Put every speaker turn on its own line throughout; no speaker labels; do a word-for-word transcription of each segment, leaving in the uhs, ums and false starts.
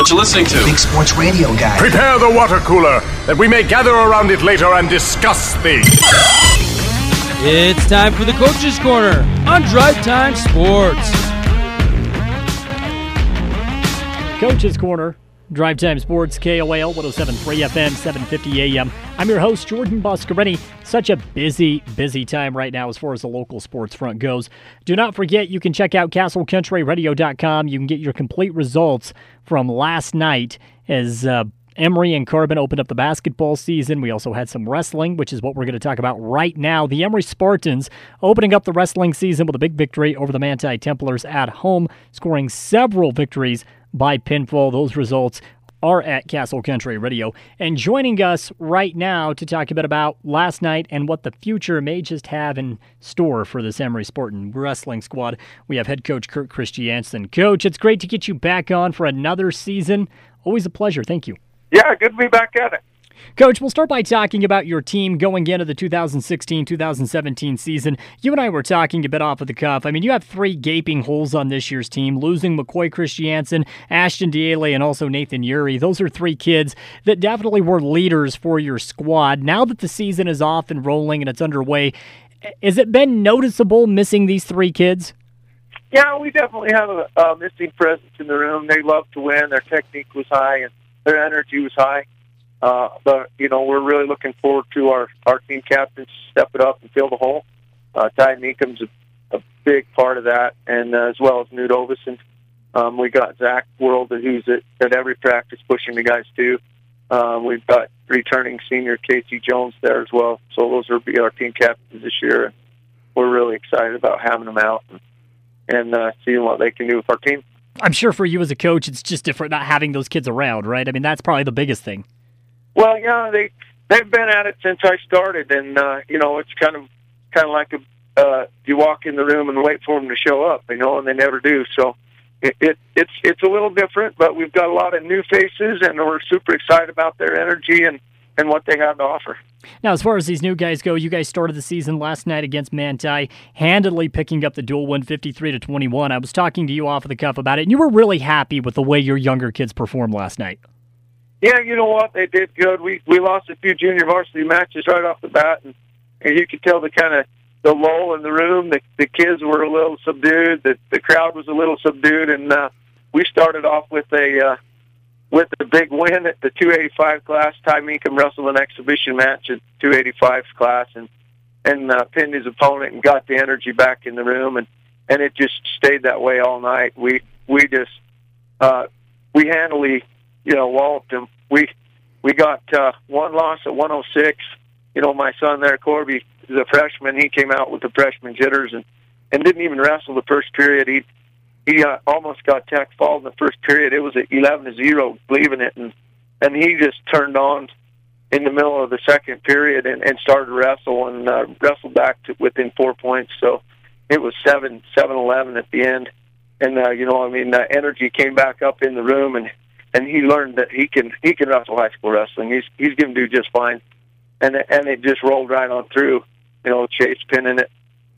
what you're listening to.
Big Sports Radio Guy.
Prepare the water cooler, that we may gather around it later and discuss things.
It's time for the Coach's Corner on Drive Time Sports. Coach's Corner, Drive Time Sports, K O A L one oh seven point three F M, seven fifty A M. I'm your host, Jordan Boscarini. Such a busy, busy time right now as far as the local sports front goes. Do not forget, you can check out Castle Country Radio dot com. You can get your complete results from last night as uh, Emory and Carbon opened up the basketball season. We also had some wrestling, which is what we're going to talk about right now. The Emory Spartans opening up the wrestling season with a big victory over the Manti Templars at home, scoring several victories by pinfall. Those results are at Castle Country Radio. And joining us right now to talk a bit about last night and what the future may just have in store for this Emory Spartan wrestling squad, we have head coach Kurt Christiansen. Coach, it's great to get you back on for another season. Always a pleasure. Thank you.
Yeah, good to be back at it.
Coach, we'll start by talking about your team going into the two thousand sixteen two thousand seventeen season. You and I were talking a bit off of the cuff. I mean, you have three gaping holes on this year's team, losing McCoy Christiansen, Ashton Diele, and also Nathan Uri. Those are three kids that definitely were leaders for your squad. Now that the season is off and rolling and it's underway, has it been noticeable missing these three kids?
Yeah, we definitely have a, a missing presence in the room. They love to win. Their technique was high and their energy was high. Uh, but, you know, we're really looking forward to our, our team captains to step it up and fill the hole. Uh, Ty Meekum's a, a big part of that, and uh, as well as Newt Ovison. Um, we got Zach World, who's at, at every practice pushing the guys too. Uh, we've got returning senior Casey Jones there as well. So those will be our team captains this year. And we're really excited about having them out and, and uh, seeing what they can do with our team.
I'm sure for you as a coach, it's just different not having those kids around, right? I mean, that's probably the biggest thing.
Well, yeah, they they've been at it since I started, and uh, you know, it's kind of kind of like a uh, you walk in the room and wait for them to show up, you know, and they never do. So it, it it's it's a little different, but we've got a lot of new faces, and we're super excited about their energy and, and what they have to offer.
Now, as far as these new guys go, you guys started the season last night against Manti, handily picking up the dual win, fifty-three to twenty-one. I was talking to you off of the cuff about it, and you were really happy with the way your younger kids performed last night.
Yeah, you know what? They did good. We we lost a few junior varsity matches right off the bat, and, and you could tell the kind of the lull in the room. The the kids were a little subdued. The the crowd was a little subdued, and uh, we started off with a uh, with a big win at the two eighty-five class. Ty Meekum wrestled an exhibition match at two eighty-five class, and and uh, pinned his opponent and got the energy back in the room, and, and it just stayed that way all night. We we just uh, we handily. You know, walloped him. We we got uh, one loss at one oh six. You know, my son there, Corby, is a freshman. He came out with the freshman jitters and, and didn't even wrestle the first period. He he uh, almost got tech fall in the first period. It was at eleven to zero, leaving it, and and he just turned on in the middle of the second period and, and started to wrestle and uh, wrestled back to within four points. So it was seven seven eleven at the end, and uh, you know, I mean, uh, energy came back up in the room and. And he learned that he can he can wrestle high school wrestling. He's he's going to do just fine, and and it just rolled right on through. You know, Chase pinning it.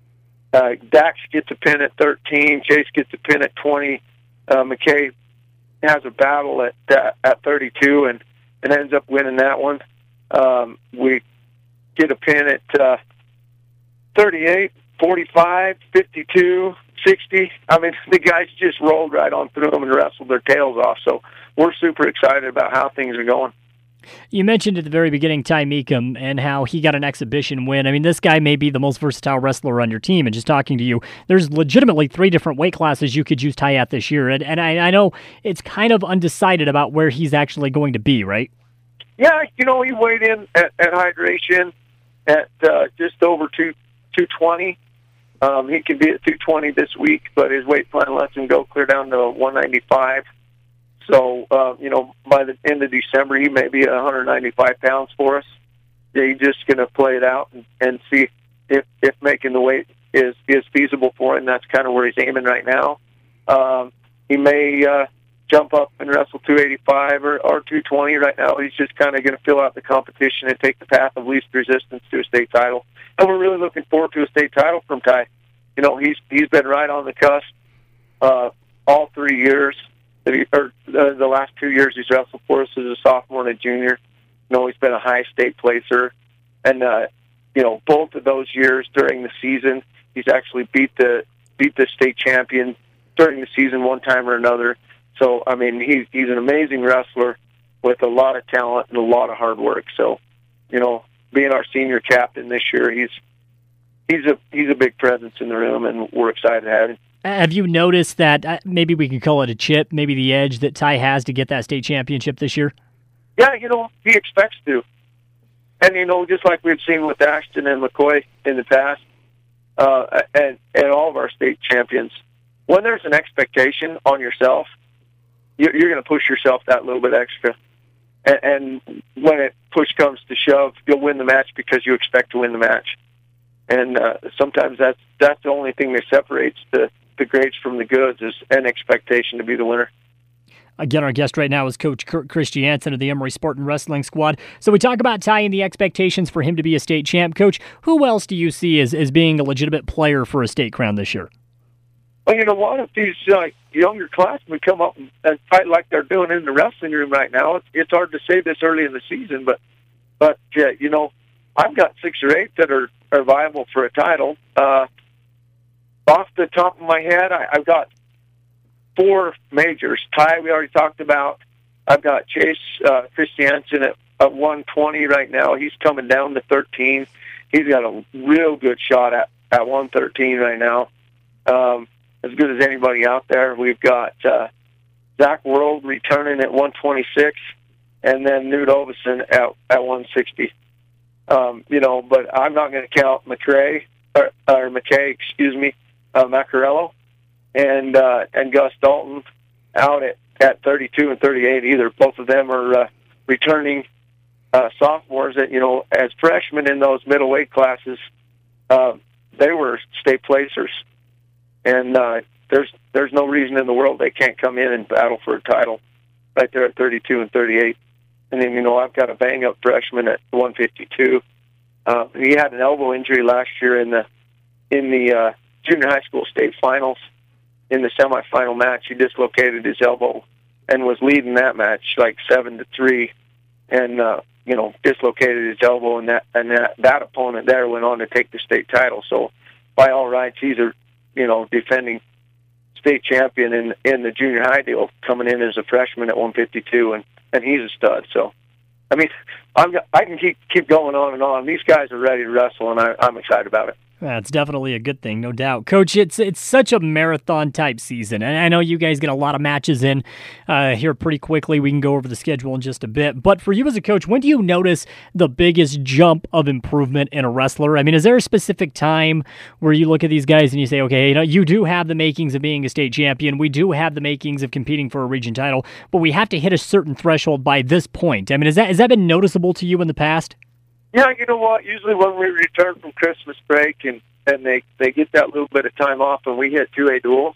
Uh, Dax gets a pin at thirteen. Chase gets a pin at twenty. Uh, McKay has a battle at uh, at thirty-two, and, and ends up winning that one. Um, we get a pin at uh, thirty-eight, forty-five, fifty-two, sixty. I mean, the guys just rolled right on through them and wrestled their tails off. So we're super excited about how things are going.
You mentioned at the very beginning Ty Meekum and how he got an exhibition win. I mean, this guy may be the most versatile wrestler on your team. And just talking to you, there's legitimately three different weight classes you could use Ty at this year. And, and I, I know it's kind of undecided about where he's actually going to be, right?
Yeah, you know, he weighed in at, at hydration at uh, just over two, 220. Um, he can be at two twenty this week, but his weight plan lets him go clear down to one ninety-five. So, uh, you know, by the end of December, he may be at one ninety-five pounds for us. Yeah, he's just going to play it out and, and see if, if making the weight is, is feasible for him. That's kind of where he's aiming right now. Um, he may uh, jump up and wrestle two eighty-five or, or two twenty right now. He's just kind of going to fill out the competition and take the path of least resistance to a state title. And we're really looking forward to a state title from Ty. You know, he's he's been right on the cusp uh, all three years. or the, the last two years he's wrestled for us as a sophomore and a junior. You know, he's been a high state placer, and uh, you know, both of those years during the season, he's actually beat the beat the state champion during the season one time or another. So, I mean, he's he's an amazing wrestler with a lot of talent and a lot of hard work. So, you know, being our senior captain this year, he's he's a he's a big presence in the room, and we're excited to have him.
Have you noticed that uh, maybe we can call it a chip, maybe the edge that Ty has to get that state championship this year?
Yeah, you know, he expects to. And, you know, just like we've seen with Ashton and McCoy in the past, uh, and, and all of our state champions, when there's an expectation on yourself, you're, you're going to push yourself that little bit extra. And, and when it push comes to shove, you'll win the match because you expect to win the match. And uh, sometimes that's that's the only thing that separates the, the greats from the goods is an expectation to be the winner.
Again, our guest right now is Coach Kurt Christiansen of the Emory Spartan Wrestling Squad. So we talk about tying the expectations for him to be a state champ. Coach, who else do you see as, as being a legitimate player for a state crown this year?
Well, you know what? If these uh, younger classmen come up and fight like they're doing in the wrestling room right now, it's, it's hard to say this early in the season, but, but uh, you know, I've got six or eight that are, are viable for a title. Uh, off the top of my head, I, I've got four majors. Ty, we already talked about. I've got Chase uh, Christiansen at, at one twenty right now. He's coming down to thirteen. He's got a real good shot at, at one thirteen right now. Um, as good as anybody out there. We've got uh, Zach World returning at one twenty-six, and then Newt Ovison at, at one sixty. Um, you know, but I'm not going to count McCray, or, or McKay, excuse me, uh, Macarello, and uh, and Gus Dalton out at, at thirty-two and thirty-eight either. Both of them are uh, returning uh, sophomores that, you know, as freshmen in those middleweight classes, uh, they were state placers. And uh, there's there's no reason in the world they can't come in and battle for a title right there at thirty-two and thirty-eight. And then, you know, I've got a bang-up freshman at one fifty-two. Uh, he had an elbow injury last year in the in the uh, junior high school state finals. In the semifinal match, he dislocated his elbow and was leading that match like seven to three, and uh, you know, dislocated his elbow, and that and that that opponent there went on to take the state title. So, by all rights, he's a you know defending state champion in in the junior high deal, coming in as a freshman at one fifty-two, and, and he's a stud. So, I mean, I'm I can keep keep going on and on. These guys are ready to wrestle, and I, I'm excited about it.
That's definitely a good thing, no doubt. Coach, it's it's such a marathon-type season, and I know you guys get a lot of matches in uh, here pretty quickly. We can go over the schedule in just a bit. But for you as a coach, when do you notice the biggest jump of improvement in a wrestler? I mean, is there a specific time where you look at these guys and you say, okay, you know, you do have the makings of being a state champion. We do have the makings of competing for a region title, but we have to hit a certain threshold by this point. I mean, is that has that been noticeable to you in the past?
Yeah, you know what? Usually when we return from Christmas break and, and they, they get that little bit of time off and we hit two A duels,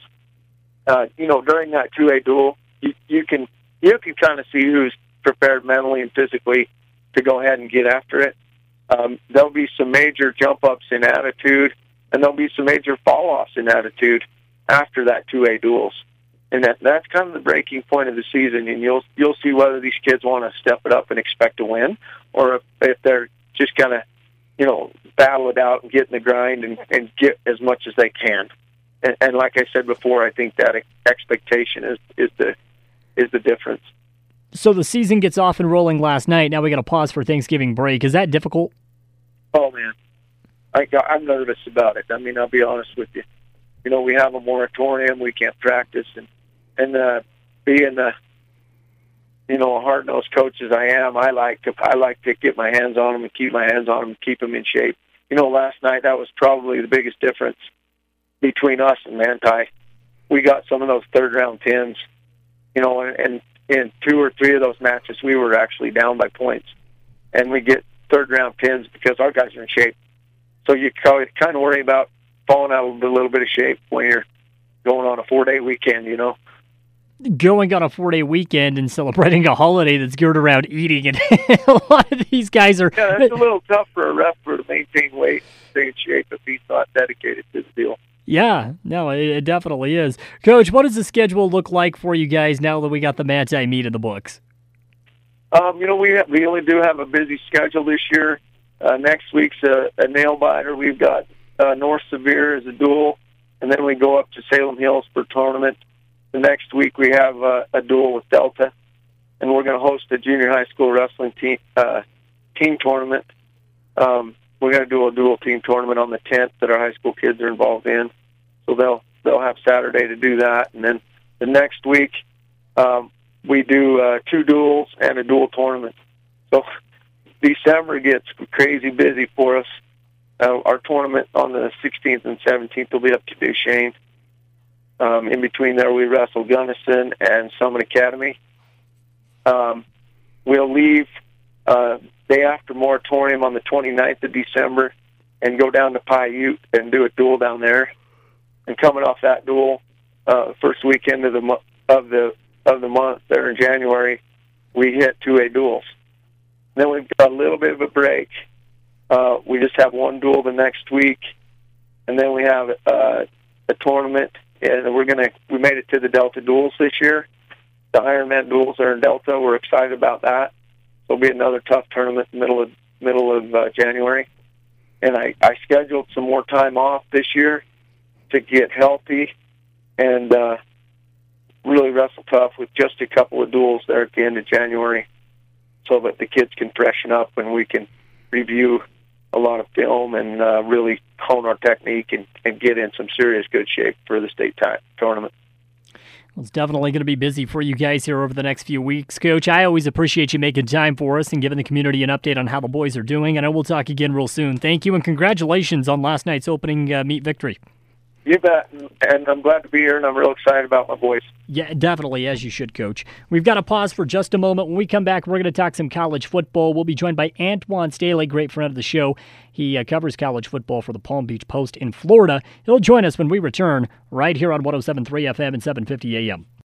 uh, you know, during that two A duel, you, you can you can kind of see who's prepared mentally and physically to go ahead and get after it. Um, there'll be some major jump-ups in attitude, and there'll be some major fall-offs in attitude after that two A duels. And that that's kind of the breaking point of the season, and you'll you'll see whether these kids want to step it up and expect to win, or if, if they're just kind of, you know, battle it out and get in the grind and, and get as much as they can. And, and like I said before, I think that expectation is, is the is the difference.
So the season gets off and rolling last night. Now we got to pause for Thanksgiving break. Is that difficult?
Oh man, I, I'm nervous about it. I mean, I'll be honest with you. You know, we have a moratorium. We can't practice, and and uh, being the you know, a hard-nosed coach as I am, I like to I like to get my hands on them and keep my hands on them and keep them in shape. You know, last night that was probably the biggest difference between us and Manti. We got some of those third-round pins, you know, and, and in two or three of those matches we were actually down by points, and we get third-round pins because our guys are in shape. So you kind of worry about falling out of a little bit of shape when you're going on a four-day weekend, you know.
Going on a four-day weekend and celebrating a holiday that's geared around eating, and a lot of these guys are...
Yeah, it's a little tough for a wrestler to maintain weight, stay in shape if he's not dedicated to the deal.
Yeah, no, it, it definitely is. Coach, what does the schedule look like for you guys now that we got the Manti meet in the books?
Um, you know, we have, we only do have a busy schedule this year. Uh, next week's a, a nail biter. We've got uh, North Severe as a duel, and then we go up to Salem Hills for tournament. The next week we have uh, a duel with Delta, and we're going to host a junior high school wrestling team uh, team tournament. Um, we're going to do a dual team tournament on the tenth that our high school kids are involved in. So they'll they'll have Saturday to do that, and then the next week um, we do uh, two duels and a dual tournament. So December gets crazy busy for us. Uh, our tournament on the sixteenth and seventeenth will be up to Duchesne. Um, in between there, we wrestle Gunnison and Summit Academy. Um, we'll leave uh, day after moratorium on the twenty-ninth of December and go down to Paiute and do a duel down there. And coming off that duel, uh, first weekend of the mo- of the of the month there in January, we hit two A duels. Then we've got a little bit of a break. Uh, we just have one duel the next week, and then we have uh, a tournament. And we're gonna we made it to the Delta duels this year. The Ironman duels are in Delta. We're excited about that. It'll be another tough tournament in the middle of middle of uh, January. And I, I scheduled some more time off this year to get healthy and uh, really wrestle tough with just a couple of duels there at the end of January, so that the kids can freshen up and we can review a lot of film and uh, really hone our technique and, and get in some serious good shape for the state t- tournament.
Well, it's definitely going to be busy for you guys here over the next few weeks. Coach, I always appreciate you making time for us and giving the community an update on how the boys are doing. I know we'll talk again real soon. Thank you, and congratulations on last night's opening uh, meet victory.
You bet, and I'm glad to be here, and I'm real excited about my boys.
Yeah, definitely, as you should, Coach. We've got to pause for just a moment. When we come back, we're going to talk some college football. We'll be joined by Antoine Staley, great friend of the show. He uh, covers college football for the Palm Beach Post in Florida. He'll join us when we return right here on one oh seven point three F M and seven fifty A M.